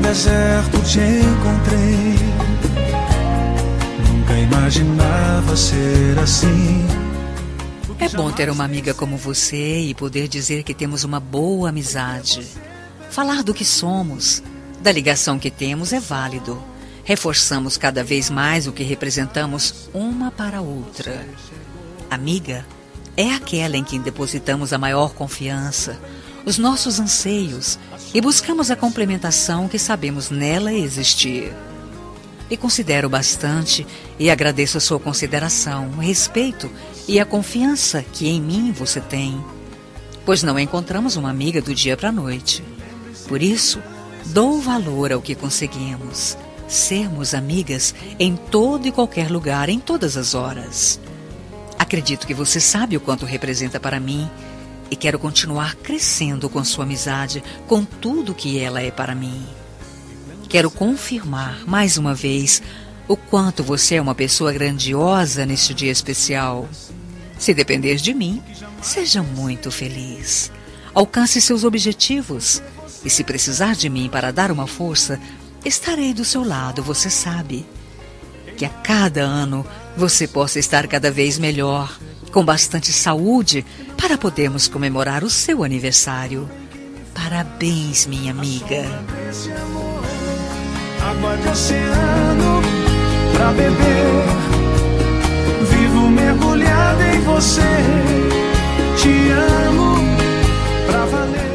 deserto te encontrei. Nunca imaginava ser assim. É bom ter uma amiga como você e poder dizer que temos uma boa amizade. Falar do que somos, da ligação que temos é válido. Reforçamos cada vez mais o que representamos uma para a outra. Amiga é aquela em quem depositamos a maior confiança, os nossos anseios e buscamos a complementação que sabemos nela existir. E considero bastante e agradeço a sua consideração, o respeito e a confiança que em mim você tem, pois não encontramos uma amiga do dia para a noite. Por isso, dou valor ao que conseguimos, sermos amigas em todo e qualquer lugar, em todas as horas. Acredito que você sabe o quanto representa para mim e quero continuar crescendo com sua amizade, com tudo que ela é para mim. Quero confirmar, mais uma vez, o quanto você é uma pessoa grandiosa neste dia especial. Se depender de mim, seja muito feliz. Alcance seus objetivos. E se precisar de mim para dar uma força, estarei do seu lado, você sabe. Que a cada ano você possa estar cada vez melhor, com bastante saúde, para podermos comemorar o seu aniversário. Parabéns, minha amiga. Água de oceano pra beber. Vivo mergulhado em você. Te amo pra valer.